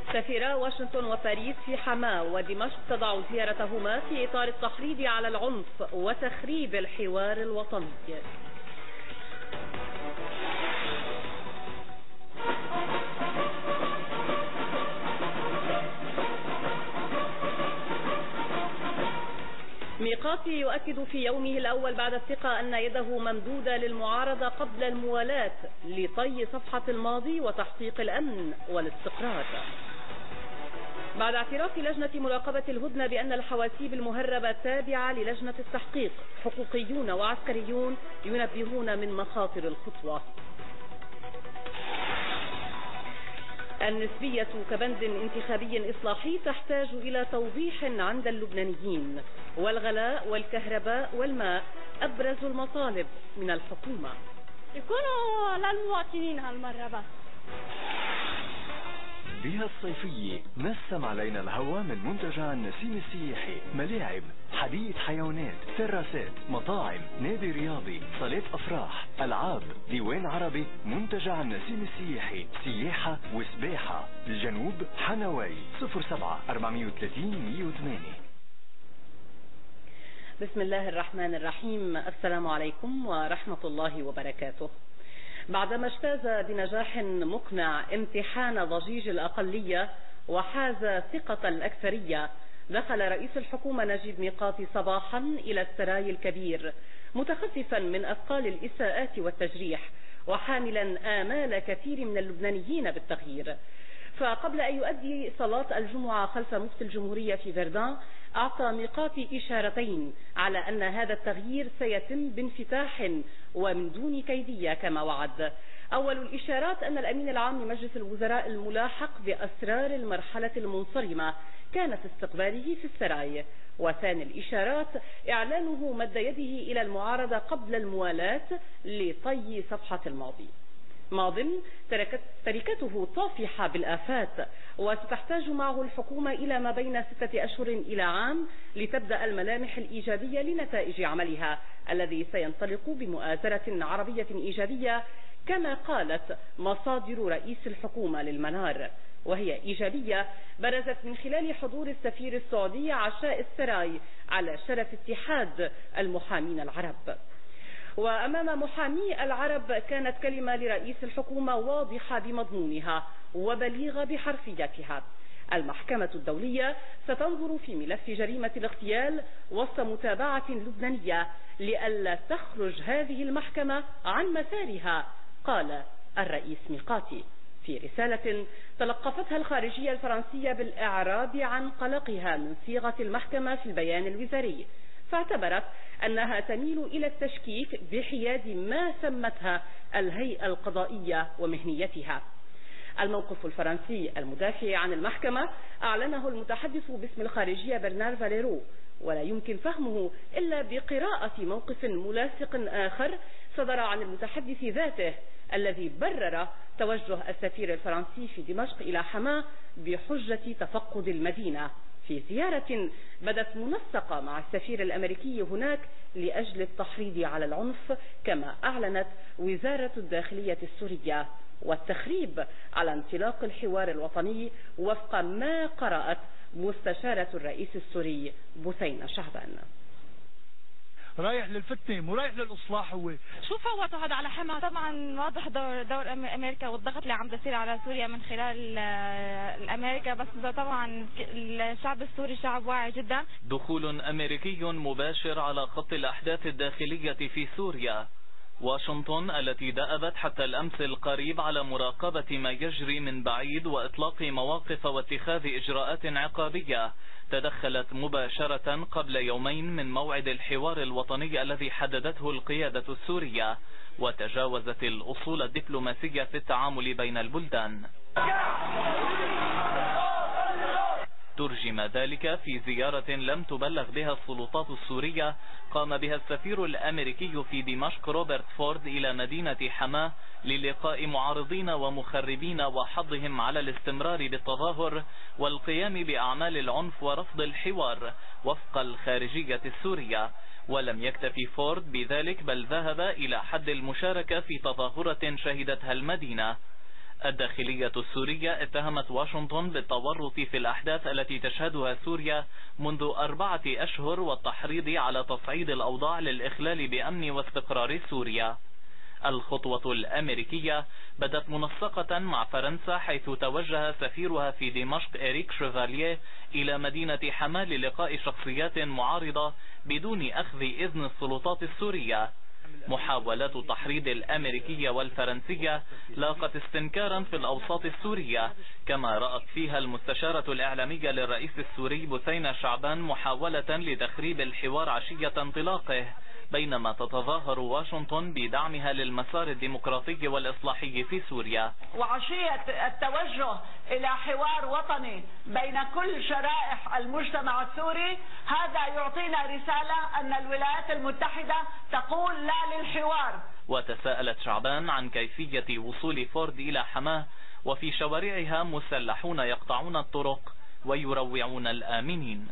سفيرا واشنطن وباريس في حماة ودمشق تضع زيارتهما في إطار التحريض على العنف وتخريب الحوار الوطني. ميقاتي يؤكد في يومه الأول بعد الثقة أن يده ممدودة للمعارضة قبل الموالاة لطي صفحة الماضي وتحقيق الأمن والاستقرار. بعد اعتراف لجنة مراقبة الهدنة بأن الحواسيب المهربة تابعة للجنة التحقيق، حقوقيون وعسكريون ينبهون من مخاطر الخطوة. النسبية كبند انتخابي إصلاحي تحتاج إلى توضيح عند اللبنانيين، والغلاء والكهرباء والماء أبرز المطالب من الحكومة. يكونوا للمواطنين هالمرة بس. بها الصيفية نسم علينا الهواء من منتجع النسيم السياحي، ملاعب، حديقة حيوانات، تراسات، مطاعم، نادي رياضي، صالات أفراح، ألعاب، ديوان عربي. منتجع النسيم السياحي، سياحة وسباحة. الجنوب حنواي 07 430 108. بسم الله الرحمن الرحيم. السلام عليكم ورحمة الله وبركاته. بعدما اجتاز بنجاح مقنع امتحان ضجيج الأقلية وحاز ثقة الأكثرية، دخل رئيس الحكومة نجيب ميقاتي صباحا إلى السراي الكبير متخففا من أثقال الإساءات والتجريح وحاملا آمال كثير من اللبنانيين بالتغيير. فقبل أن يؤدي صلاة الجمعة خلف مفتي الجمهورية في فردان، أعطى ميقاتي إشارتين على أن هذا التغيير سيتم بانفتاح ومن دون كيدية كما وعد. أول الإشارات أن الأمين العام لمجلس الوزراء الملاحق بأسرار المرحلة المنصرمة كان في استقباله في السراي، وثاني الإشارات إعلانه مد يده إلى المعارضة قبل الموالاة لطي صفحة الماضي. ماض تركته طافحة بالآفات، وستحتاج معه الحكومة إلى ما بين 6 أشهر إلى عام لتبدأ الملامح الإيجابية لنتائج عملها الذي سينطلق بمؤازرة عربية إيجابية كما قالت مصادر رئيس الحكومة للمنار، وهي إيجابية برزت من خلال حضور السفير السعودي عشاء السراي على شرف اتحاد المحامين العرب. وأمام محامي العرب كانت كلمة لرئيس الحكومة واضحة بمضمونها وبليغة بحرفيتها. المحكمة الدولية ستنظر في ملف جريمة الاغتيال وسط متابعة لبنانية لئلا تخرج هذه المحكمة عن مسارها، قال الرئيس ميقاتي في رسالة تلقفتها الخارجية الفرنسية بالإعراب عن قلقها من صيغة المحكمة في البيان الوزاري، فاعتبرت أنها تميل إلى التشكيك بحياد ما سمتها الهيئة القضائية ومهنيتها. الموقف الفرنسي المدافع عن المحكمة أعلنه المتحدث باسم الخارجية برنار فاليرو، ولا يمكن فهمه إلا بقراءة موقف ملاصق آخر صدر عن المتحدث ذاته الذي برر توجه السفير الفرنسي في دمشق إلى حماة بحجة تفقد المدينة في زيارة بدت منسقة مع السفير الأمريكي هناك لأجل التحريض على العنف، كما أعلنت وزارة الداخلية السورية، والتخريب على انطلاق الحوار الوطني وفق ما قرأت مستشارة الرئيس السوري بثينة شعبان. رايح للفتنة مو رايح للإصلاح. هو شو فوتوا هذا على حما؟ طبعا واضح دور أمريكا والضغط اللي عم بيصير على سوريا من خلال الأمريكا، بس طبعا الشعب السوري شعب واعي جدا. دخول أمريكي مباشر على خط الأحداث الداخلية في سوريا. واشنطن التي دأبت حتى الأمس القريب على مراقبة ما يجري من بعيد وإطلاق مواقف واتخاذ إجراءات عقابية، تدخلت مباشرة قبل يومين من موعد الحوار الوطني الذي حددته القيادة السورية، وتجاوزت الأصول الدبلوماسية في التعامل بين البلدان. ترجم ذلك في زيارة لم تبلغ بها السلطات السورية قام بها السفير الأمريكي في دمشق روبرت فورد إلى مدينة حماة للقاء معارضين ومخربين وحضهم على الاستمرار بالتظاهر والقيام بأعمال العنف ورفض الحوار وفق الخارجية السورية. ولم يكتفي فورد بذلك بل ذهب إلى حد المشاركة في تظاهرة شهدتها المدينة. الداخلية السورية اتهمت واشنطن بالتورط في الأحداث التي تشهدها سوريا منذ 4 أشهر والتحريض على تصعيد الأوضاع للإخلال بأمن واستقرار سوريا. الخطوة الأمريكية بدت منسقة مع فرنسا، حيث توجه سفيرها في دمشق إريك شيفاليه إلى مدينة حما للقاء شخصيات معارضة بدون أخذ إذن السلطات السورية. محاولات التحريض الأمريكية والفرنسية لاقت استنكارا في الأوساط السورية، كما رأت فيها المستشارة الإعلامية للرئيس السوري بثينة شعبان محاولة لتخريب الحوار عشية انطلاقه، بينما تتظاهر واشنطن بدعمها للمسار الديمقراطي والإصلاحي في سوريا. وعشية التوجه إلى حوار وطني بين كل شرائح المجتمع السوري، هذا يعطينا رسالة أن الولايات المتحدة تقول لا للحوار. وتساءلت شعبان عن كيفية وصول فورد إلى حماه وفي شوارعها مسلحون يقطعون الطرق ويروعون الآمنين.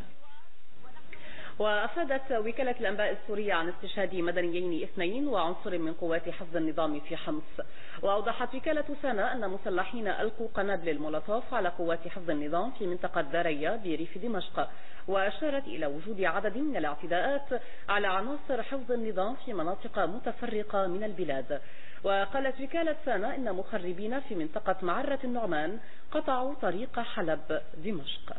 وأفادت وكالة الأنباء السورية عن استشهاد مدنيين 2 وعنصر من قوات حفظ النظام في حمص. وأوضحت وكالة سانا أن مسلحين ألقوا قنابل المولوتوف على قوات حفظ النظام في منطقة داريا بريف دمشق، وأشارت إلى وجود عدد من الاعتداءات على عناصر حفظ النظام في مناطق متفرقة من البلاد. وقالت وكالة سانا إن مخربين في منطقة معرة النعمان قطعوا طريق حلب دمشق.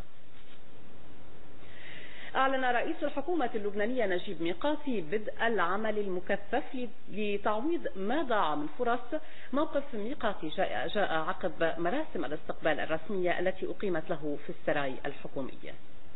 أعلن رئيس الحكومة اللبنانية نجيب ميقاتي بدء العمل المكثف لتعويض ما ضاع من فرص. موقف ميقاتي جاء عقب مراسم الاستقبال الرسمية التي أقيمت له في السراي الحكومية.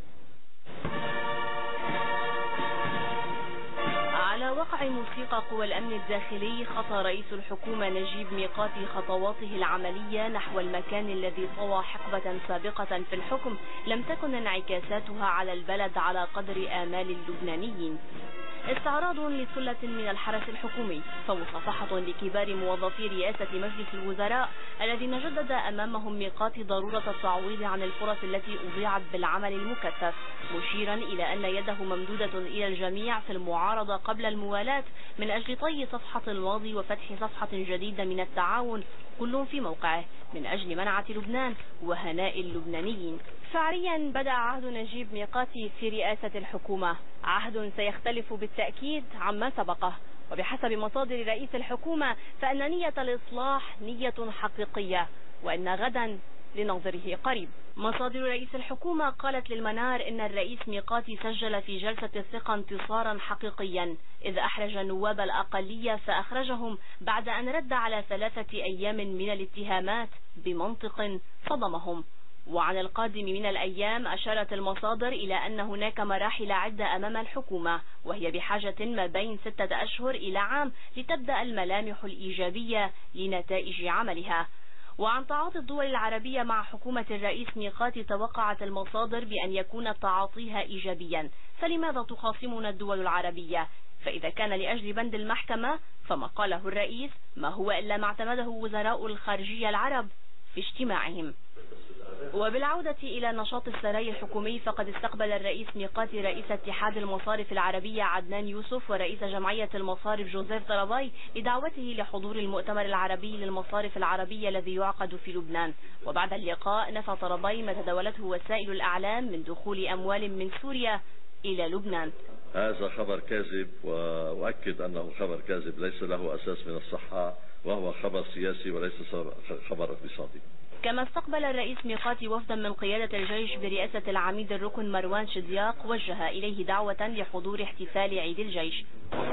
على وقع موسيقى قوى الأمن الداخلي، خطى رئيس الحكومة نجيب ميقاتي خطواته العملية نحو المكان الذي طوى حقبة سابقة في الحكم لم تكن انعكاساتها على البلد على قدر آمال اللبنانيين. استعراض لثلة من الحرس الحكومي، فمصافحة لكبار موظفي رئاسة مجلس الوزراء الذين جدد أمامهم ميقاتي ضرورة التعويض عن الفرص التي أضيعت بالعمل المكثف، مشيرا إلى أن يده ممدودة إلى الجميع في المعارضة قبل الموالاة من أجل طي صفحة الماضي وفتح صفحة جديدة من التعاون، كل في موقعه من أجل منعة لبنان وهناء اللبنانيين. فعليا بدأ عهد نجيب ميقاتي في رئاسة الحكومة، عهد سيختلف بالتأكيد عما سبقه. وبحسب مصادر رئيس الحكومة فإن نية الإصلاح نية حقيقية، وإن غدا لنظره قريب. مصادر رئيس الحكومة قالت للمنار إن الرئيس ميقاتي سجل في جلسة الثقة انتصارا حقيقيا، إذ أحرج نواب الأقلية فأخرجهم بعد أن رد على 3 أيام من الاتهامات بمنطق صدمهم. وعن القادم من الأيام أشارت المصادر إلى أن هناك مراحل عدة أمام الحكومة، وهي بحاجة ما بين 6 أشهر إلى عام لتبدأ الملامح الإيجابية لنتائج عملها. وعن تعاطي الدول العربية مع حكومة الرئيس ميقاتي توقعت المصادر بأن يكون تعاطيها إيجابيا، فلماذا تخاصمنا الدول العربية؟ فإذا كان لأجل بند المحكمة فما قاله الرئيس ما هو إلا ما اعتمده وزراء الخارجية العرب في اجتماعهم. وبالعودة إلى نشاط السراي الحكومي، فقد استقبل الرئيس ميقاتي رئيس اتحاد المصارف العربية عدنان يوسف ورئيس جمعية المصارف جوزيف طراباي لدعوته لحضور المؤتمر العربي للمصارف العربية الذي يعقد في لبنان. وبعد اللقاء نفى طراباي ما تداولته وسائل الأعلام من دخول أموال من سوريا إلى لبنان. هذا خبر كاذب، وأؤكد أنه خبر كاذب ليس له أساس من الصحة، وهو خبر سياسي وليس خبر اقتصادي. كما استقبل الرئيس ميقاتي وفدا من قيادة الجيش برئاسة العميد الركن مروان شدياق، وجه إليه دعوة لحضور احتفال عيد الجيش.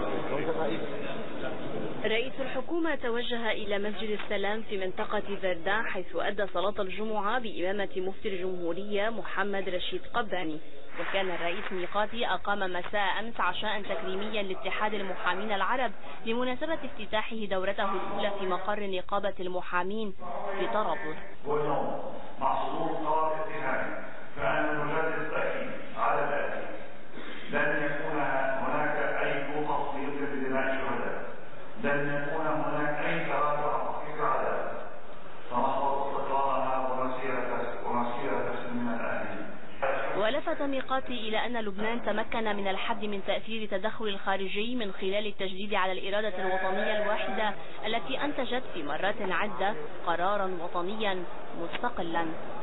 رئيس الحكومة توجه إلى مسجد السلام في منطقة فردان، حيث أدى صلاة الجمعة بإمامة مفتي الجمهورية محمد رشيد قباني. وكان الرئيس ميقاتي أقام مساء أمس عشاء تكريميا لاتحاد المحامين العرب لمناسبة افتتاحه دورته الأولى في مقر نقابة المحامين في طرابلس. واليوم مع صدور قرار النهائي فأنا نجدد التأكيد على الآتي: لن يكون هناك أي تفصيل بدماء الشهداء، لن يكون هناك أي تراجع في العدالة، سنحفظ استقرارنا ومسيرة سلمنا الآمنين. ولفت ميقاتي إلى أن لبنان تمكن من الحد من تأثير التدخل الخارجي من خلال التجديد على الإرادة الوطنية الواحدة التي أنتجت في مرات عدة قرارا وطنيا مستقلا.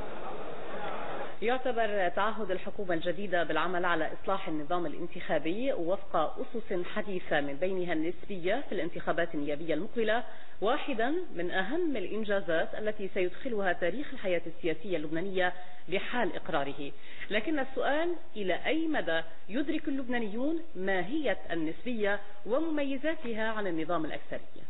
يعتبر تعهد الحكومة الجديدة بالعمل على إصلاح النظام الانتخابي وفق أسس حديثة من بينها النسبية في الانتخابات النيابية المقبلة واحدا من أهم الإنجازات التي سيدخلها تاريخ الحياة السياسية اللبنانية بحال إقراره. لكن السؤال إلى أي مدى يدرك اللبنانيون ماهية النسبية ومميزاتها عن النظام الأكثرية؟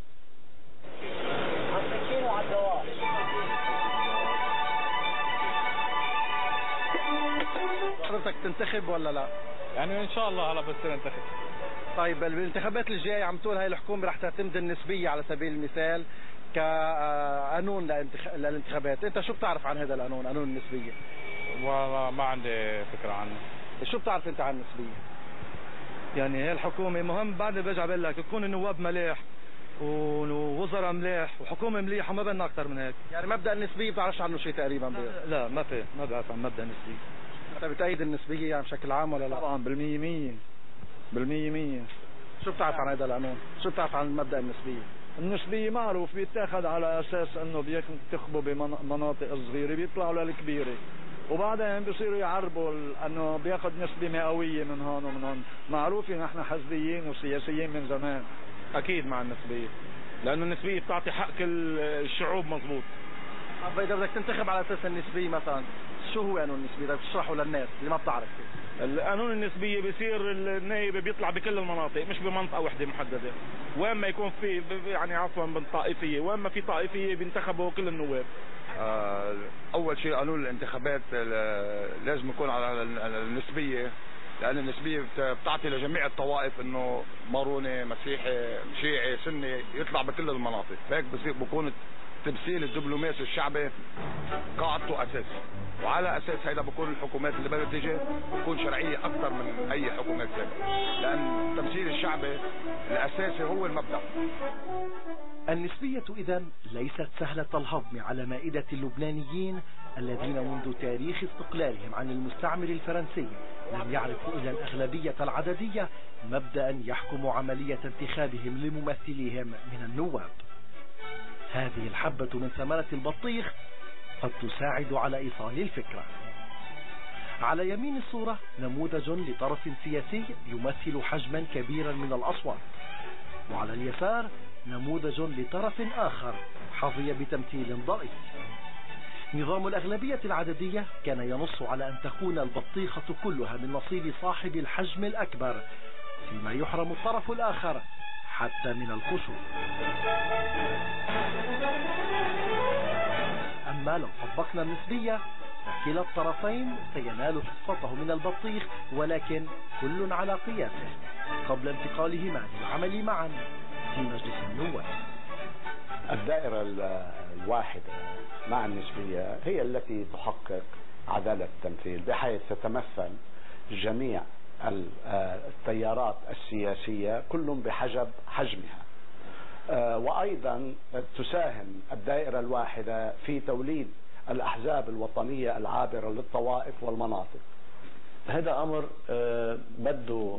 حضرتك تنتخب ولا لا؟ يعني ان شاء الله هلا بصير انتخب. طيب بالانتخابات الجاية عم تقول هاي الحكومة رح تعتمد النسبية على سبيل المثال كقانون للانتخابات، انت شو بتعرف عن هذا القانون، قانون النسبية؟ والله ما عندي فكرة عنه. شو بتعرف انت عن النسبية؟ يعني هي الحكومة مهم، بعد برجع بقول لك يكون النواب مليح ووزراء مليح وحكومة مليحة، وما بدنا أكثر من هيك. يعني مبدأ النسبية بتعرفش عنه شيء تقريبا؟ لا ما بعرف عن مبدأ النسبية. انت بتأيد النسبية يعني بشكل عام ولا لا؟ طبعا بالمية. شو بتعرف عن هذا القانون؟ شو بتعرف عن مبدأ النسبية؟ النسبية معروف بيتاخذ على أساس إنه بينتخبوا بمناطق صغيرة بيطلعوا للكبيرة، وبعدين بيصيروا يعربوا انه بياخذ نسبة مئوية من هون ومن هون. معروف نحن حزبيين وسياسيين من زمان. اكيد مع النسبية، لانه النسبية بتعطي حق الشعوب مضبوط. طب اذا بدك تنتخب على اساس النسبية مثلا، شو هو قانون النسبية؟ بدك تشرحه للناس اللي ما بتعرف. القانون النسبية بيصير النائب بيطلع بكل المناطق، مش بمنطقة واحدة محددة، وين ما يكون في يعني عفوا بالطائفية، وين ما في طائفية بينتخبوا كل النواب. اول شيء قانون الانتخابات لازم يكون على النسبية، لان النسبية بتعطي لجميع الطوائف انه ماروني مسيحي شيعي سني يطلع بكل المناطق، فهيك بكون التمثيل الدبلوماسي الشعبي قاعدته اساسي، وعلى اساس هيدا بكون الحكومات اللي بدها تيجي بتكون شرعيه اكثر من اي حكومات سابقه، لان التمثيل الشعبي الاساسي هو المبدا. النسبية إذن ليست سهلة الهضم على مائدة اللبنانيين الذين منذ تاريخ استقلالهم عن المستعمر الفرنسي لم يعرفوا إلا الأغلبية العددية مبدأ يحكم عملية انتخابهم لممثليهم من النواب. هذه الحبة من ثمرة البطيخ قد تساعد على إيصال الفكرة. على يمين الصورة نموذج لطرف سياسي يمثل حجما كبيرا من الأصوات، وعلى اليسار نموذج لطرف آخر حظي بتمثيل ضئيل. نظام الأغلبية العددية كان ينص على أن تكون البطيخة كلها من نصيب صاحب الحجم الأكبر، فيما يحرم الطرف الآخر حتى من القشور. أما لو طبقنا النسبية فكلا الطرفين سينال حصته من البطيخ، ولكن كل على قياسه قبل انتقالهما للعمل معا في مجلس النواب. الدائرة الواحدة مع النسبية هي التي تحقق عدالة التمثيل، بحيث تتمثل جميع التيارات السياسية كل بحجب حجمها، وأيضا تساهم الدائرة الواحدة في توليد الأحزاب الوطنية العابرة للطوائف والمناطق. هذا أمر بده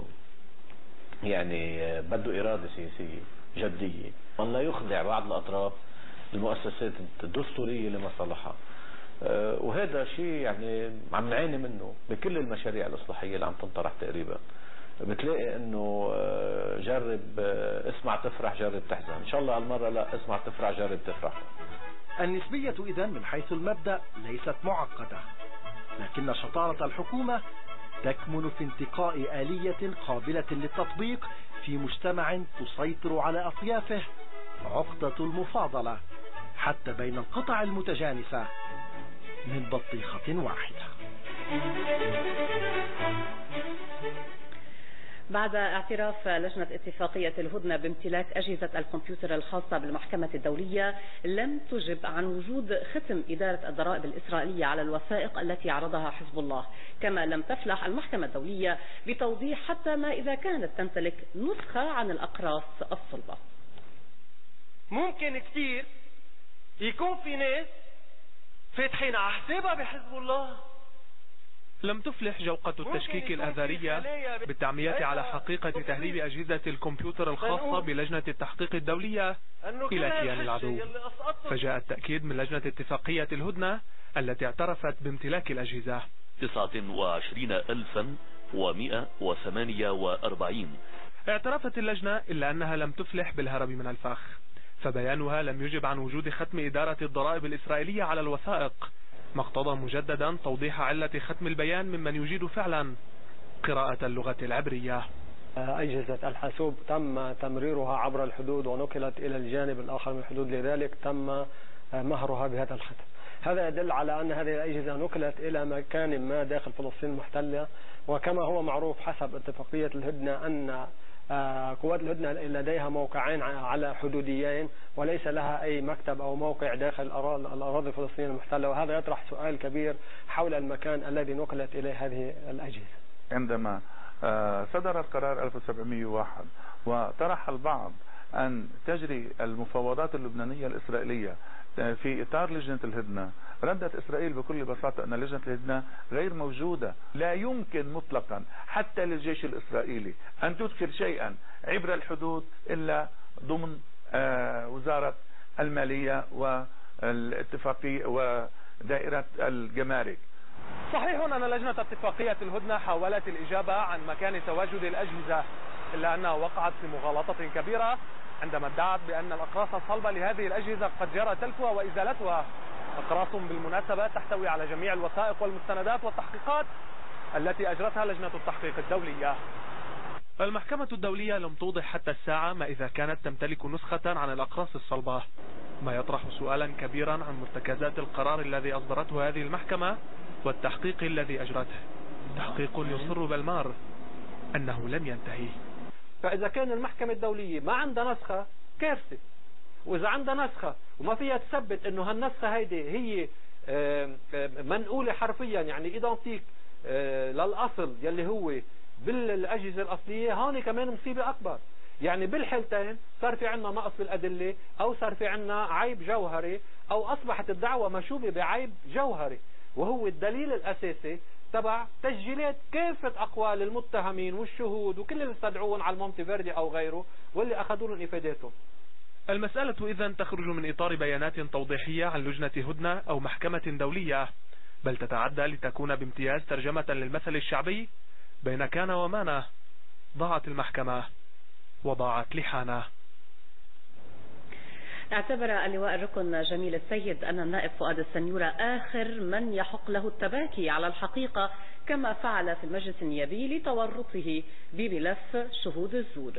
إرادة سياسية جدية، وأن لا يخضع بعض الأطراف المؤسسات الدستورية لمصالحها، وهذا شيء عم نعاني منه بكل المشاريع الإصلاحية اللي عم تنطرح تقريبا. بتلاقي انه جرب اسمع تفرح جرب تحزن، ان شاء الله هالمرة لا، اسمع تفرح جرب تفرح. النسبية إذن من حيث المبدأ ليست معقدة، لكن شطارة الحكومة تكمن في انتقاء آلية قابلة للتطبيق في مجتمع تسيطر على أطيافه عقدة المفاضلة حتى بين القطع المتجانسة من بطيخة واحدة. بعد اعتراف لجنة اتفاقية الهدنة بامتلاك أجهزة الكمبيوتر الخاصة بالمحكمة الدولية، لم تجب عن وجود ختم إدارة الضرائب الإسرائيلية على الوثائق التي عرضها حزب الله، كما لم تفلح المحكمة الدولية بتوضيح حتى ما إذا كانت تمتلك نسخة عن الأقراص الصلبة. ممكن كتير يكون في ناس فاتحين على حسابها بحزب الله، لم تفلح جوقة التشكيك الآذرية بالتعمية على حقيقة تهريب أجهزة الكمبيوتر الخاصة بلجنة التحقيق الدولية إلى كيان العدو. فجاء التأكيد من لجنة اتفاقية الهدنة التي اعترفت بامتلاك الأجهزة. 29,148 اعترفت اللجنة إلا أنها لم تفلح بالهرب من الفخ، فبيانها لم يجب عن وجود ختم إدارة الضرائب الإسرائيلية على الوثائق، ما اقتضى مجددا توضيح علة ختم البيان ممن يجيد فعلا قراءة اللغة العبرية. أجهزة الحاسوب تم تمريرها عبر الحدود ونقلت إلى الجانب الآخر من الحدود، لذلك تم مهرها بهذا الختم. هذا يدل على أن هذه الأجهزة نقلت إلى مكان ما داخل فلسطين المحتلة، وكما هو معروف حسب اتفاقية الهدنة أن قوات الهدنة لديها موقعين على حدوديين وليس لها أي مكتب أو موقع داخل الأراضي الفلسطينية المحتلة، وهذا يطرح سؤال كبير حول المكان الذي نقلت إليه هذه الأجهزة. عندما صدر القرار 1701 وطرح البعض أن تجري المفاوضات اللبنانية الإسرائيلية في إطار لجنة الهدنة، ردت إسرائيل بكل بساطة أن لجنة الهدنة غير موجودة. لا يمكن مطلقا حتى للجيش الإسرائيلي أن تدخل شيئا عبر الحدود إلا ضمن وزارة المالية والاتفاقية ودائرة الجمارك. صحيح أن لجنة اتفاقية الهدنة حاولت الإجابة عن مكان تواجد الأجهزة، إلا أنها وقعت في مغالطة كبيرة عندما ادعت بأن الأقراص الصلبة لهذه الأجهزة قد جرى تلفها وإزالتها. أقراص بالمناسبة تحتوي على جميع الوثائق والمستندات والتحقيقات التي أجرتها لجنة التحقيق الدولية. المحكمة الدولية لم توضح حتى الساعة ما إذا كانت تمتلك نسخة عن الأقراص الصلبة، ما يطرح سؤالا كبيرا عن مرتكزات القرار الذي أصدرته هذه المحكمة والتحقيق الذي أجرته، تحقيق يصر بالمار أنه لن ينتهي. فإذا كان المحكمة الدولية ما عندها نسخة كارثة، وإذا عندها نسخة وما فيها تثبت إنه هالنسخة هيدي هي منقولة حرفيا يعني إيدانتيك للأصل يلي هو بالأجهزة الأصلية، هون كمان مصيبة أكبر. يعني بالحالتين صار في عنا نقص بالأدلة، أو صار في عنا عيب جوهري، أو أصبحت الدعوة مشوبة بعيب جوهري، وهو الدليل الأساسي تبع تسجيلات كافة أقوال المتهمين والشهود وكل اللي استدعوهم على المونتي فيردي أو غيره واللي أخذوا لهم إفاداتهم. المسألة إذن تخرج من إطار بيانات توضيحية عن لجنة هدنة أو محكمة دولية، بل تتعدى لتكون بامتياز ترجمة للمثل الشعبي: بين كان ومانا ضاعت المحكمة وضاعت لحانة. اعتبر اللواء الركن جميل السيد أن النائب فؤاد السنيورة آخر من يحق له التباكي على الحقيقة، كما فعل في المجلس النيابي لتورطه بملف شهود الزور.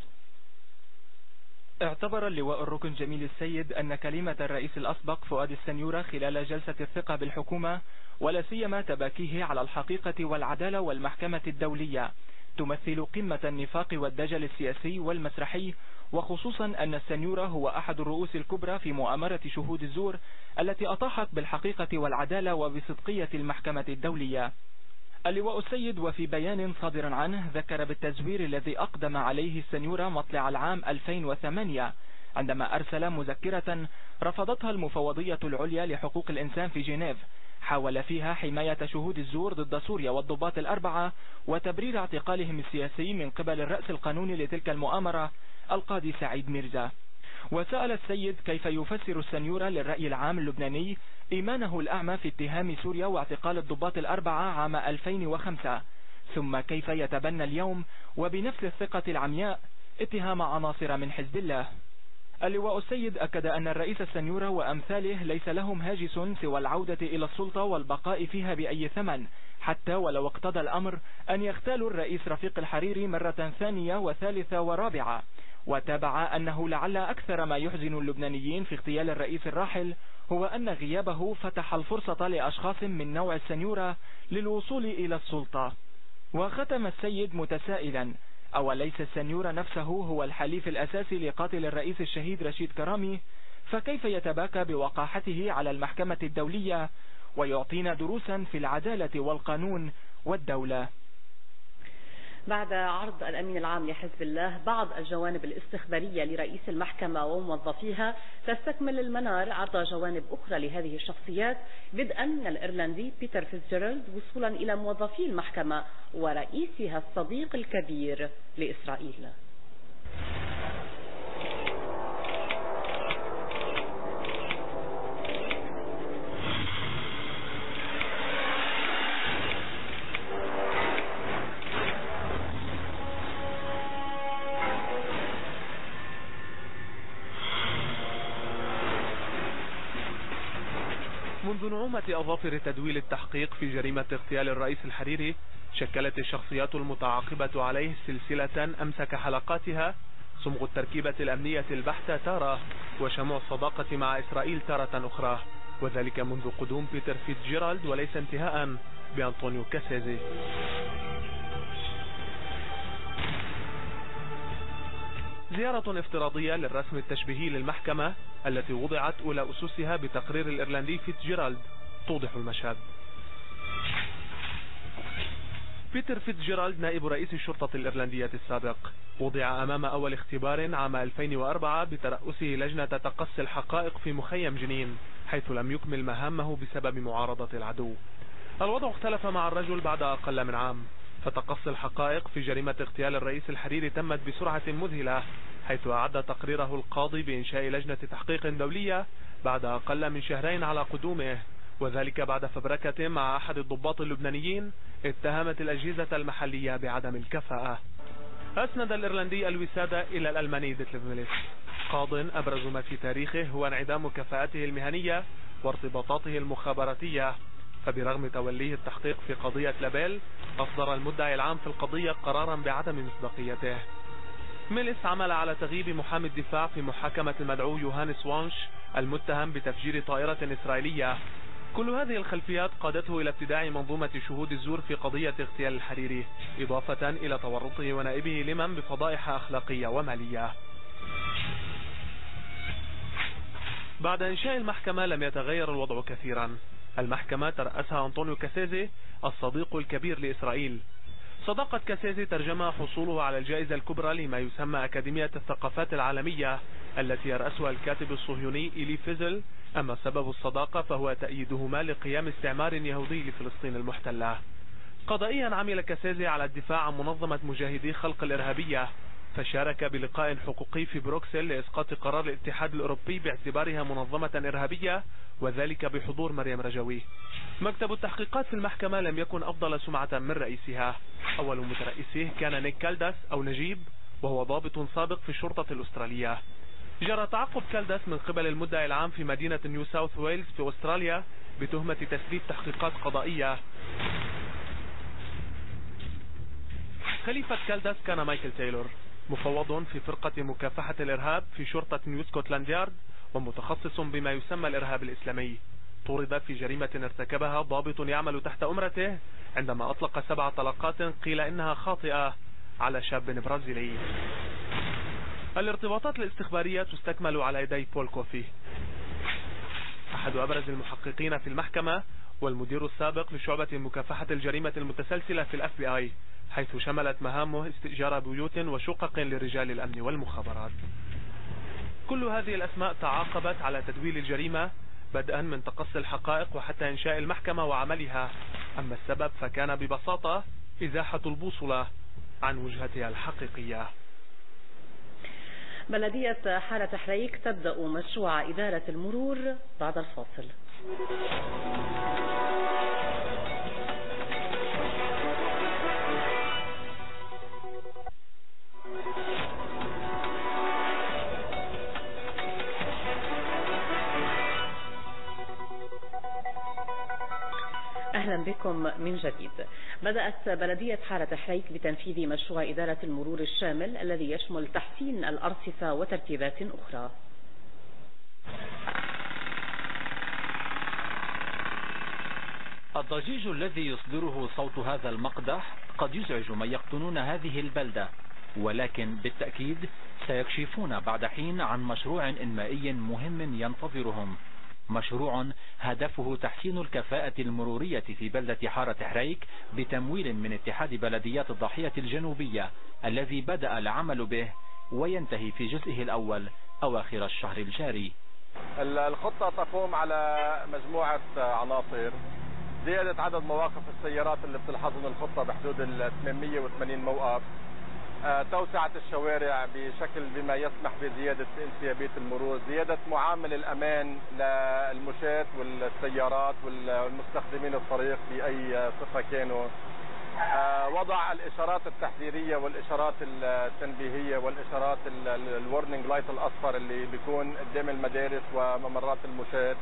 اعتبر اللواء الركن جميل السيد أن كلمة الرئيس الأسبق فؤاد السنيورة خلال جلسة الثقة بالحكومة، ولا سيما تباكيه على الحقيقة والعدالة والمحكمة الدولية، تمثل قمة النفاق والدجل السياسي والمسرحي، وخصوصا أن السنيورة هو أحد الرؤوس الكبرى في مؤامرة شهود الزور التي أطاحت بالحقيقة والعدالة وبصدقية المحكمة الدولية. اللواء السيد وفي بيان صادر عنه ذكر بالتزوير الذي أقدم عليه السنيورة مطلع العام 2008 عندما أرسل مذكرة رفضتها المفوضية العليا لحقوق الإنسان في جنيف، حاول فيها حماية شهود الزور ضد سوريا والضباط الأربعة وتبرير اعتقالهم السياسي من قبل الرأس القانوني لتلك المؤامرة القاضي سعيد ميرزا. وسأل السيد كيف يفسر السنيورة للرأي العام اللبناني إيمانه الأعمى في اتهام سوريا واعتقال الضباط الأربعة عام 2005، ثم كيف يتبنى اليوم وبنفس الثقة العمياء اتهام عناصر من حزب الله. اللواء السيد أكد أن الرئيس السنيورة وأمثاله ليس لهم هاجس سوى العودة إلى السلطة والبقاء فيها بأي ثمن، حتى ولو اقتضى الأمر أن يغتالوا الرئيس رفيق الحريري مرة ثانية وثالثة ورابعة. وتابع أنه لعل أكثر ما يحزن اللبنانيين في اغتيال الرئيس الراحل هو أن غيابه فتح الفرصة لأشخاص من نوع السنيورة للوصول إلى السلطة. وختم السيد متسائلا: أوليس السنيورة نفسه هو الحليف الأساسي لقاتل الرئيس الشهيد رشيد كرامي؟ فكيف يتباكى بوقاحته على المحكمة الدولية ويعطينا دروسا في العدالة والقانون والدولة؟ بعد عرض الأمين العام لحزب الله بعض الجوانب الاستخبارية لرئيس المحكمة وموظفيها، تستكمل المنار عرض جوانب أخرى لهذه الشخصيات، بدءا من الإيرلندي بيتر فيتزجيرالد وصولا إلى موظفي المحكمة ورئيسها الصديق الكبير لإسرائيل. منذ نعومة أظافر تدويل التحقيق في جريمة اغتيال الرئيس الحريري، شكلت الشخصيات المتعاقبة عليه سلسلة أمسك حلقاتها صمغ التركيبة الأمنية البحتة تارة، وشموع الصداقة مع إسرائيل تارة أخرى، وذلك منذ قدوم بيتر فيتزجيرالد وليس انتهاء بأنطونيو كاسيزي. زيارة افتراضية للرسم التشبيهي للمحكمة التي وضعت أولى أسسها بتقرير الإيرلندي فيتزجيرالد توضح المشهد. بيتر فيتزجيرالد نائب رئيس الشرطة الإيرلندية السابق وضع أمام أول اختبار عام 2004 بترأسه لجنة تقصي الحقائق في مخيم جنين، حيث لم يكمل مهامه بسبب معارضة العدو. الوضع اختلف مع الرجل بعد أقل من عام، فتقصي الحقائق في جريمة اغتيال الرئيس الحريري تمت بسرعة مذهلة، حيث أعد تقريره القاضي بإنشاء لجنة تحقيق دولية بعد أقل من شهرين على قدومه، وذلك بعد فبركة مع أحد الضباط اللبنانيين اتهمت الأجهزة المحلية بعدم الكفاءة. أسند الإيرلندي الوسادة إلى الألماني ديتليف ميليس، قاض أبرز ما في تاريخه هو انعدام كفاءته المهنية وارتباطاته المخابراتية، فبرغم توليه التحقيق في قضية لابيل أصدر المدعي العام في القضية قرارا بعدم مصداقيته. ميليس عمل على تغييب محامي الدفاع في محاكمة المدعو يوهانس وانش المتهم بتفجير طائرة إسرائيلية. كل هذه الخلفيات قادته إلى ابتداع منظومة شهود الزور في قضية اغتيال الحريري، إضافة إلى تورطه ونائبه لمن بفضائح أخلاقية ومالية. بعد إنشاء المحكمة لم يتغير الوضع كثيرا. المحكمة ترأسها أنطونيو كاسيزي الصديق الكبير لإسرائيل. صداقة كاسيزي ترجمها حصوله على الجائزة الكبرى لما يسمى أكاديمية الثقافات العالمية التي يرأسها الكاتب الصهيوني إيلي فيزل. أما سبب الصداقة فهو تأييدهما لقيام استعمار يهودي لفلسطين المحتلة. قضائيا عمل كاسيزي على الدفاع عن منظمة مجاهدي خلق الإرهابية، فشارك بلقاء حقوقي في بروكسل لإسقاط قرار الاتحاد الأوروبي باعتبارها منظمة إرهابية، وذلك بحضور مريم رجوي. مكتب التحقيقات في المحكمة لم يكن أفضل سمعة من رئيسها. أول مترئسيه كان نيك كالداس أو نجيب، وهو ضابط سابق في الشرطة الأسترالية. جرى تعقب كالداس من قبل المدعي العام في مدينة نيو ساوث ويلز في أستراليا بتهمة تسريب تحقيقات قضائية. خليفة كالداس كان مايكل تايلور، مفوض في فرقة مكافحة الإرهاب في شرطة نيو سكوتلاند يارد ومتخصص بما يسمى الإرهاب الإسلامي. طورد في جريمة ارتكبها ضابط يعمل تحت أمرته عندما أطلق 7 طلقات قيل إنها خاطئة على شاب برازيلي. الارتباطات الاستخبارية تستكمل على يدي بول كوفي، أحد أبرز المحققين في المحكمة والمدير السابق لشعبة مكافحة الجريمة المتسلسلة في الFBI، حيث شملت مهامه استئجار بيوت وشقق لرجال الأمن والمخابرات. كل هذه الأسماء تعاقبت على تدويل الجريمة بدءا من تقصي الحقائق وحتى إنشاء المحكمة وعملها. أما السبب فكان ببساطة إزاحة البوصلة عن وجهتها الحقيقية. بلدية حارة حريك تبدأ مشروع إدارة المرور بعد الفاصل. أهلا بكم من جديد. بدأت بلدية حارة حريك بتنفيذ مشروع إدارة المرور الشامل الذي يشمل تحسين الأرصفة وترتيبات أخرى. الضجيج الذي يصدره صوت هذا المقدح قد يزعج من يقطنون هذه البلدة، ولكن بالتأكيد سيكشفون بعد حين عن مشروع إنمائي مهم ينتظرهم. مشروع هدفه تحسين الكفاءة المرورية في بلدة حارة حريك بتمويل من اتحاد بلديات الضاحية الجنوبية الذي بدأ العمل به وينتهي في جزئه الأول أواخر الشهر الجاري. الخطة تقوم على مجموعة عناصر: زيادة عدد مواقف السيارات اللي بتلحظن الخطة بحدود 880 موقف، توسعة الشوارع بشكل بما يسمح بزيادة انسيابية المرور، زيادة معامل الأمان للمشاة والسيارات والمستخدمين الطريق بأي صفة كانوا، وضع الإشارات التحذيرية والإشارات التنبيهية والإشارات الورنينج لايت الأصفر اللي بيكون قدام المدارس وممرات المشاة،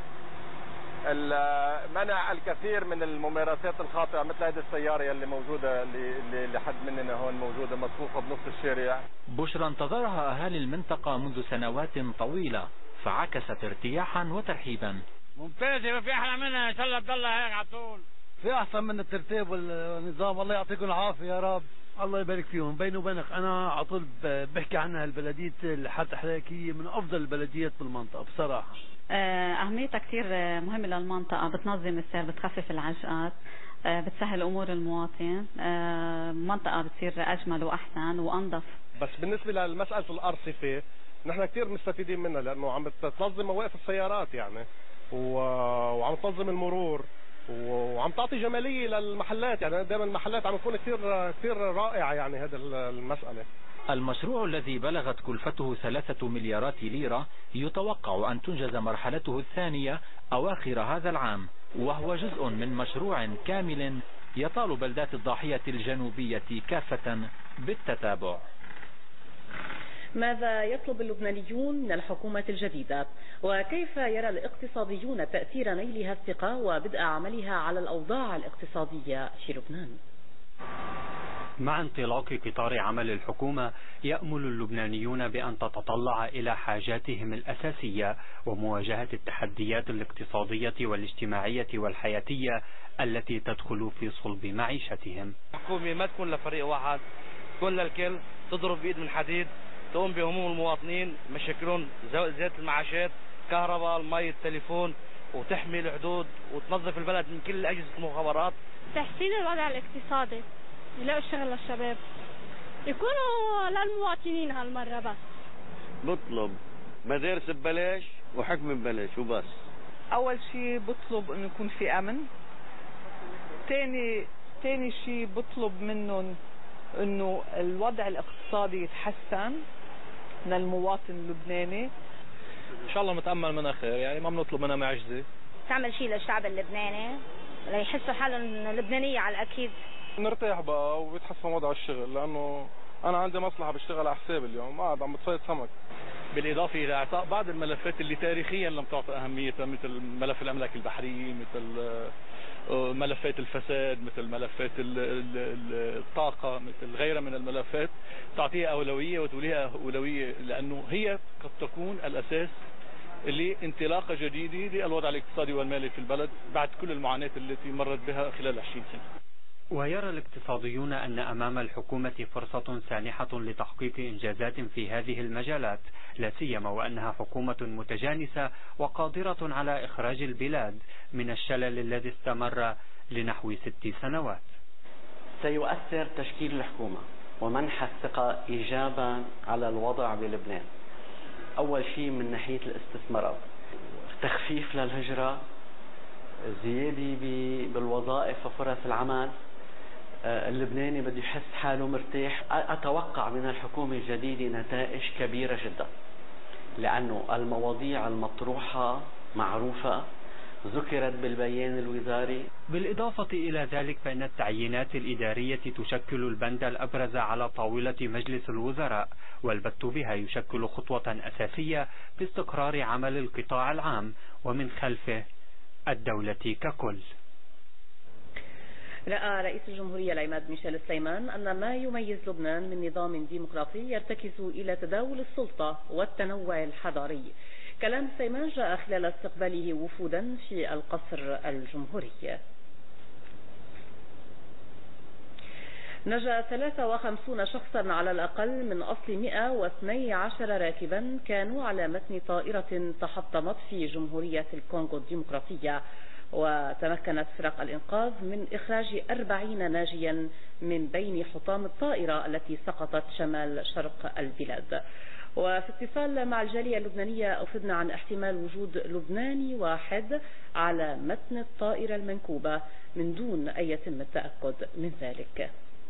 منع الكثير من الممارسات الخاطئة مثل هذه السيارة اللي موجودة اللي حد مننا هون موجودة مصفوفة بنص الشارع. بشرى انتظرها أهالي المنطقة منذ سنوات طويلة فعكست ارتياحا وترحيبا. ممتازة، ما في أحلى منها، إن شاء الله تضلها هيك على طول. في أحسن من الترتيب والنظام، الله يعطيكم العافية يا رب. الله يبارك فيهم. بيني وبينك أنا على طول بحكي عنها البلدية حارة حريك هي من أفضل البلديات بالمنطقة بصراحة. أهميتها كثير مهمة للمنطقة، بتنظم السير، بتخفف العجقات، بتسهل أمور المواطن، منطقة بتصير أجمل وأحسن وأنظف. بس بالنسبة لمسألة الأرصفة نحن كثير مستفيدين منها لأنه عم بتنظم مواقف السيارات يعني وعم تنظم المرور وعم تعطي جمالية للمحلات، يعني دائما المحلات عم تكون كثير رائعة يعني هذا المسألة. المشروع الذي بلغت كلفته 3 مليارات ليرة يتوقع أن تنجز مرحلته الثانية أواخر هذا العام، وهو جزء من مشروع كامل يطال بلدات الضاحية الجنوبية كافة بالتتابع. ماذا يطلب اللبنانيون من الحكومة الجديدة؟ وكيف يرى الاقتصاديون تأثير نيلها الثقة وبدء عملها على الأوضاع الاقتصادية في لبنان؟ مع انطلاق قطار عمل الحكومة يأمل اللبنانيون بأن تتطلع إلى حاجاتهم الأساسية ومواجهة التحديات الاقتصادية والاجتماعية والحياتية التي تدخل في صلب معيشتهم. الحكومة ما تكون لفريق واحد، تكون للكل، تضرب بإيد من حديد، تقوم بهموم المواطنين، مشاكلهم زيادة المعاشات، كهرباء، المي، التليفون، وتحمي الحدود وتنظف البلد من كل أجهزة المخابرات. تحسين الوضع الاقتصادي، يلاقوا الشغل للشباب، يكونوا للمواطنين هالمرة. بس بطلب مدارس ببلاش وحكم ببلاش وبس. أول شيء بطلب إنه يكون في أمن. تاني شيء بطلب منهم إنه الوضع الاقتصادي يتحسن للمواطن اللبناني. إن شاء الله متأمل منها خير، يعني ما بنطلب منها معجزة. تعمل شيء للشعب اللبناني ليحسوا حالهم لبنانية على الأكيد. نرتاح بقى ويتحسن وضع الشغل، لأنه أنا عندي مصلحة بشتغل على حساب اليوم، قاعد عم بتصيد سمك. بالإضافة إلى إعطاء بعض الملفات اللي تاريخيا لم تعطى أهميتها، مثل ملف الأملاك البحرية، مثل ملفات الفساد، مثل ملفات الطاقة، مثل غيرها من الملفات، تعطيها أولوية وتوليها أولوية، لأنه هي قد تكون الأساس لانطلاقة جديدة للوضع الاقتصادي والمالي في البلد بعد كل المعاناة التي مرت بها خلال 20 سنة. ويرى الاقتصاديون أن أمام الحكومة فرصة سانحة لتحقيق إنجازات في هذه المجالات، لا سيما وأنها حكومة متجانسة وقادرة على إخراج البلاد من الشلل الذي استمر لنحو 6 سنوات. سيؤثر تشكيل الحكومة ومنح الثقة إيجابا على الوضع بلبنان. أول شيء من ناحية الاستثمارات، تخفيف للهجرة، زيادة بالوظائف وفرص العمل. اللبناني بده يحس حاله مرتاح. أتوقع من الحكومة الجديدة نتائج كبيرة جدا، لأنه المواضيع المطروحة معروفة، ذكرت بالبيان الوزاري. بالإضافة إلى ذلك فإن التعيينات الإدارية تشكل البند الأبرز على طاولة مجلس الوزراء، والبت بها يشكل خطوة أساسية في استقرار عمل القطاع العام ومن خلفه الدولة ككل. رأى رئيس الجمهورية العماد ميشيل سليمان أن ما يميز لبنان من نظام ديمقراطي يرتكز إلى تداول السلطة والتنوع الحضاري. كلام سليمان جاء خلال استقباله وفودا في القصر الجمهوري. نجا 53 شخصا على الأقل من أصل 112 راكبا كانوا على متن طائرة تحطمت في جمهورية الكونغو الديمقراطية، وتمكنت فرق الإنقاذ من إخراج 40 ناجيا من بين حطام الطائرة التي سقطت شمال شرق البلاد. وفي اتصال مع الجالية اللبنانية أفدنا عن احتمال وجود لبناني واحد على متن الطائرة المنكوبة من دون أن يتم التأكد من ذلك.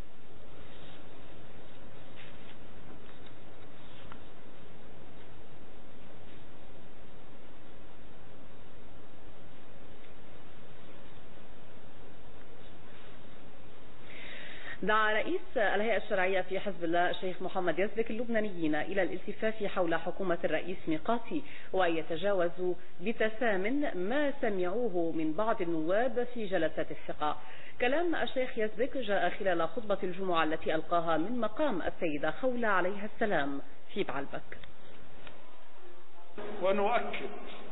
دعا رئيس الهيئة الشرعية في حزب الله الشيخ محمد يزبك اللبنانيين إلى الالتفاف حول حكومة الرئيس ميقاتي وأن يتجاوزوا بتسام ما سمعوه من بعض النواب في جلسات الثقة. كلام الشيخ يزبك جاء خلال خطبة الجمعة التي ألقاها من مقام السيدة خولة عليها السلام في بعلبك. ونؤكد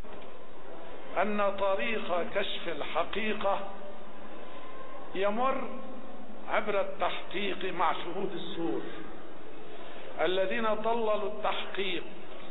أن طريق كشف الحقيقة يمر عبر التحقيق مع شهود الزور الذين ضللوا التحقيق،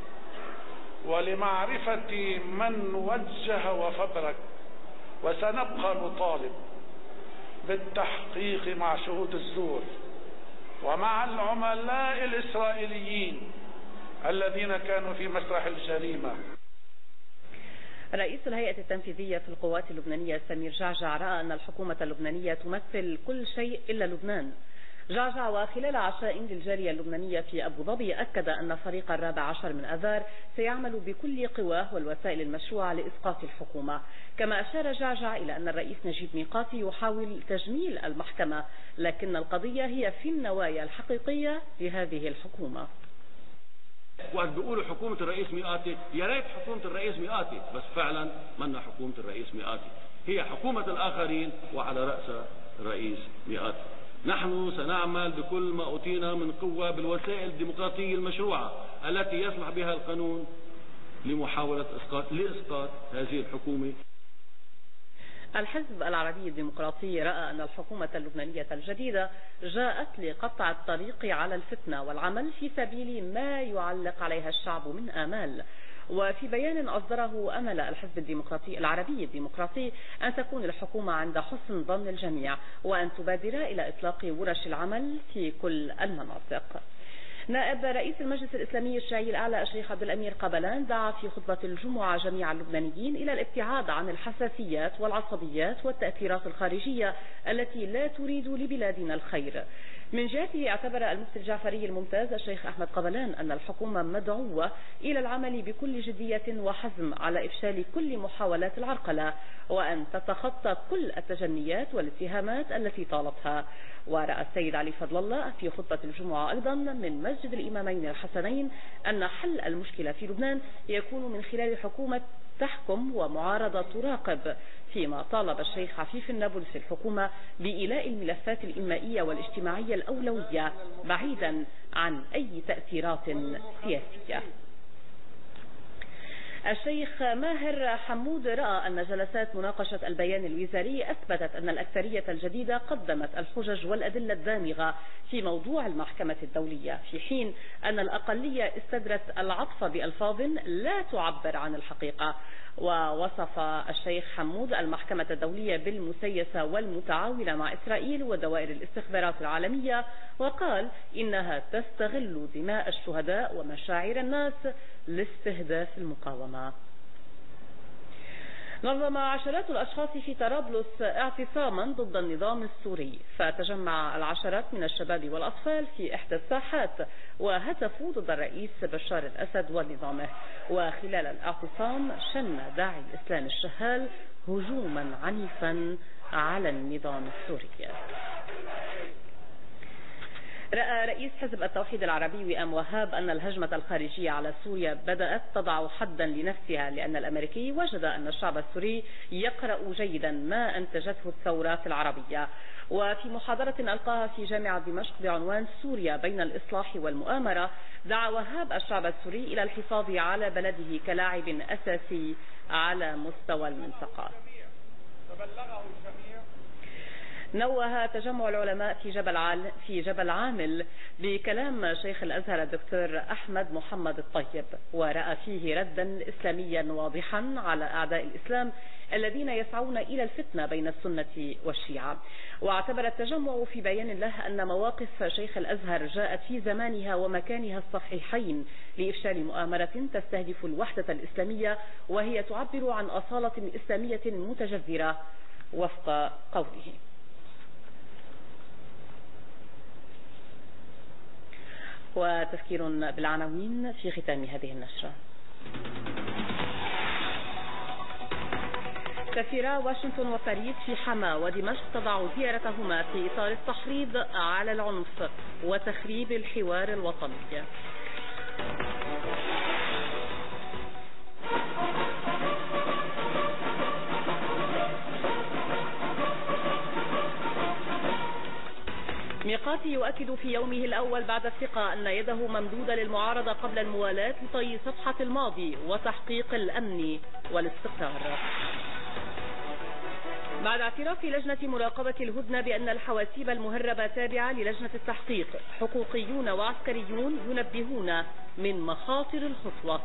ولمعرفة من وجه وفبرك، وسنبقى نطالب بالتحقيق مع شهود الزور ومع العملاء الإسرائيليين الذين كانوا في مسرح الجريمة. رئيس الهيئة التنفيذية في القوات اللبنانية سمير جعجع رأى أن الحكومة اللبنانية تمثل كل شيء إلا لبنان. جعجع وخلال عشاء للجالية اللبنانية في أبو ظبي أكد أن فريق 14 من آذار سيعمل بكل قواه والوسائل المشروعة لإسقاط الحكومة. كما أشار جعجع إلى أن الرئيس نجيب ميقاتي يحاول تجميل المحكمة، لكن القضية هي في النوايا الحقيقية لهذه الحكومة. وقت بيقولوا حكومة الرئيس ميقاتي، يا ريت حكومة الرئيس ميقاتي، بس فعلا منا حكومة الرئيس ميقاتي، هي حكومة الآخرين وعلى رأسها الرئيس ميقاتي. نحن سنعمل بكل ما أوتينا من قوة بالوسائل الديمقراطية المشروعة التي يسمح بها القانون لمحاولة لإسقاط هذه الحكومة. الحزب العربي الديمقراطي رأى أن الحكومة اللبنانية الجديدة جاءت لقطع الطريق على الفتنة والعمل في سبيل ما يعلق عليها الشعب من آمال. وفي بيان أصدره أمل الحزب الديمقراطي العربي الديمقراطي أن تكون الحكومة عند حسن ظن الجميع وأن تبادر إلى إطلاق ورش العمل في كل المناطق. نائب رئيس المجلس الإسلامي الشيعي الأعلى الشيخ عبد الأمير قبلان دعا في خطبة الجمعة جميع اللبنانيين إلى الابتعاد عن الحساسيات والعصبيات والتأثيرات الخارجية التي لا تريد لبلادنا الخير. من جهته اعتبر المفتي الجعفري الممتاز الشيخ أحمد قبلان أن الحكومة مدعوة إلى العمل بكل جدية وحزم على إفشال كل محاولات العرقلة وأن تتخطى كل التجنيات والاتهامات التي طالتها. ورأى السيد علي فضل الله في خطبة الجمعة أيضا من مسجد الإمامين الحسنين أن حل المشكلة في لبنان يكون من خلال حكومة تحكم ومعارضة تراقب، فيما طالب الشيخ عفيف النابلسي الحكومة بإيلاء الملفات الإنمائية والاجتماعية الأولوية بعيدا عن أي تأثيرات سياسية. الشيخ ماهر حمود رأى أن جلسات مناقشة البيان الوزاري أثبتت أن الأكثرية الجديدة قدمت الحجج والأدلة الدامغة في موضوع المحكمة الدولية، في حين أن الأقلية استدرت العطف بألفاظ لا تعبر عن الحقيقة. ووصف الشيخ حمود المحكمة الدولية بالمسيسة والمتعاونة مع إسرائيل ودوائر الاستخبارات العالمية، وقال إنها تستغل دماء الشهداء ومشاعر الناس لاستهداف المقاومة. نظم عشرات الأشخاص في طرابلس اعتصاما ضد النظام السوري، فتجمع العشرات من الشباب والأطفال في إحدى الساحات وهتفوا ضد الرئيس بشار الأسد ونظامه. وخلال الاعتصام شن داعي الإسلام الشهال هجوما عنيفا على النظام السوري. رأى رئيس حزب التوحيد العربي وئام وهاب أن الهجمة الخارجية على سوريا بدأت تضع حدا لنفسها، لأن الأمريكي وجد أن الشعب السوري يقرأ جيدا ما أنتجته الثورات العربية. وفي محاضرة ألقاها في جامعة دمشق بعنوان سوريا بين الإصلاح والمؤامرة، دعا وهاب الشعب السوري إلى الحفاظ على بلده كلاعب أساسي على مستوى المنطقة. نوه تجمع العلماء في جبل عامل بكلام شيخ الأزهر الدكتور أحمد محمد الطيب، ورأى فيه ردا إسلاميا واضحا على أعداء الإسلام الذين يسعون إلى الفتنة بين السنة والشيعة. واعتبر التجمع في بيان له أن مواقف شيخ الأزهر جاءت في زمانها ومكانها الصحيحين لإفشال مؤامرة تستهدف الوحدة الإسلامية، وهي تعبر عن أصالة إسلامية متجذرة وفق قوله. وتذكير بالعناوين في ختام هذه النشرة. سفيرا واشنطن وباريس في حما ودمشق تضع زيارتهما في إطار التحريض على العنف وتخريب الحوار الوطني. ميقاتي يؤكد في يومه الأول بعد الثقة أن يده ممدودة للمعارضة قبل الموالاة لطي صفحة الماضي وتحقيق الأمن والاستقرار. بعد اعتراف لجنة مراقبة الهدنة بأن الحواسيب المهربة تابعة للجنة التحقيق، حقوقيون وعسكريون ينبهون من مخاطر الخطوة.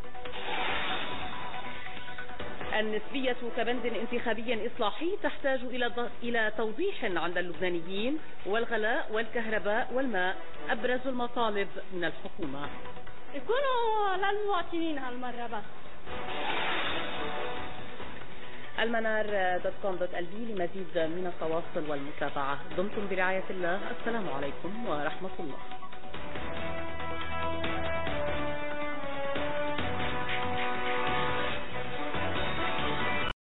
النسبية كبند انتخابي إصلاحي تحتاج إلى توضيح عند اللبنانيين، والغلاء والكهرباء والماء أبرز المطالب من الحكومة. يكونوا للمواطنين هالمرة بس. المنار.com.lb لمزيد من التواصل والمتابعة. دمتم برعاية الله. السلام عليكم ورحمة الله.